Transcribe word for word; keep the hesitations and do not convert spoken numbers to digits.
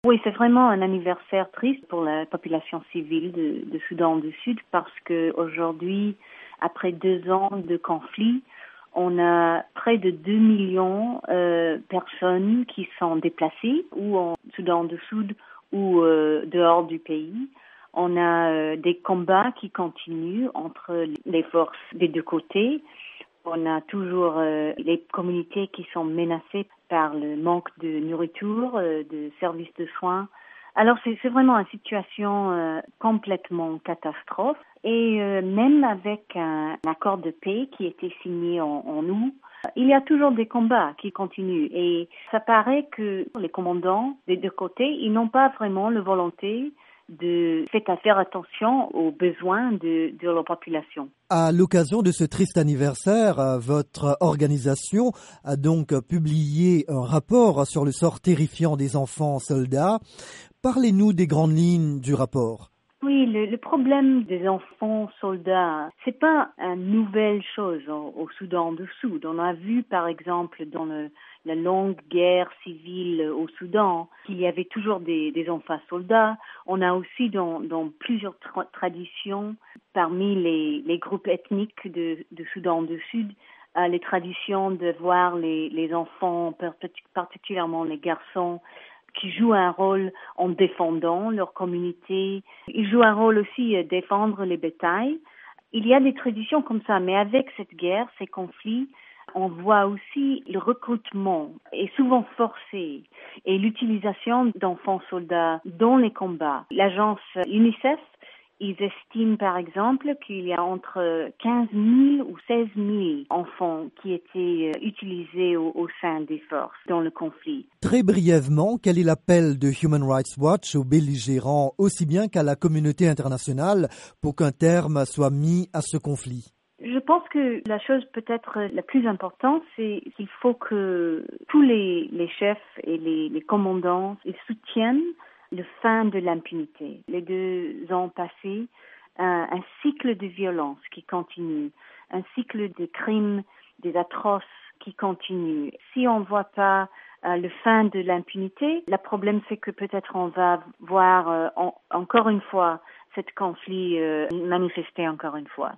Oui, c'est vraiment un anniversaire triste pour la population civile de, de Soudan du Sud parce que aujourd'hui, après deux ans de conflit, on a près de deux millions de euh, personnes qui sont déplacées ou en Soudan du Sud ou euh, dehors du pays. On a euh, des combats qui continuent entre les forces des deux côtés. On a toujours euh, les communautés qui sont menacées par le manque de nourriture, euh, de services de soins. Alors c'est, c'est vraiment une situation euh, complètement catastrophe. Et euh, même avec un, un accord de paix qui a été signé en, en août, il y a toujours des combats qui continuent. Et ça paraît que les commandants des deux côtés, ils n'ont pas vraiment la volonté de faire attention aux besoins de, de leur population. À l'occasion de ce triste anniversaire, votre organisation a donc publié un rapport sur le sort terrifiant des enfants soldats. Parlez-nous des grandes lignes du rapport. Oui, le, le problème des enfants soldats, c'est pas une nouvelle chose au, au Soudan du Sud. On a vu, par exemple, dans le, la longue guerre civile au Soudan, qu'il y avait toujours des, des enfants soldats. On a aussi dans, dans plusieurs tra- traditions, parmi les, les groupes ethniques de, de Soudan du Sud, euh, les traditions de voir les, les enfants, particulièrement les garçons, qui jouent un rôle en défendant leur communauté. Ils jouent un rôle aussi à défendre les bétails. Il y a des traditions comme ça, mais avec cette guerre, ces conflits, on voit aussi le recrutement est souvent forcé et l'utilisation d'enfants soldats dans les combats. L'agence UNICEF, ils estiment par exemple qu'il y a entre quinze mille ou seize mille enfants qui étaient utilisés au, au sein des forces dans le conflit. Très brièvement, quel est l'appel de Human Rights Watch aux belligérants aussi bien qu'à la communauté internationale pour qu'un terme soit mis à ce conflit? Je pense que la chose peut-être la plus importante, c'est qu'il faut que tous les, les chefs et les, les commandants ils soutiennent le fin de l'impunité. Les deux ans passés, un, un cycle de violence qui continue, un cycle de crimes, des atroces qui continue. Si on ne voit pas euh, le fin de l'impunité, le problème c'est que peut-être on va voir euh, en, encore une fois cet conflit euh, manifester encore une fois.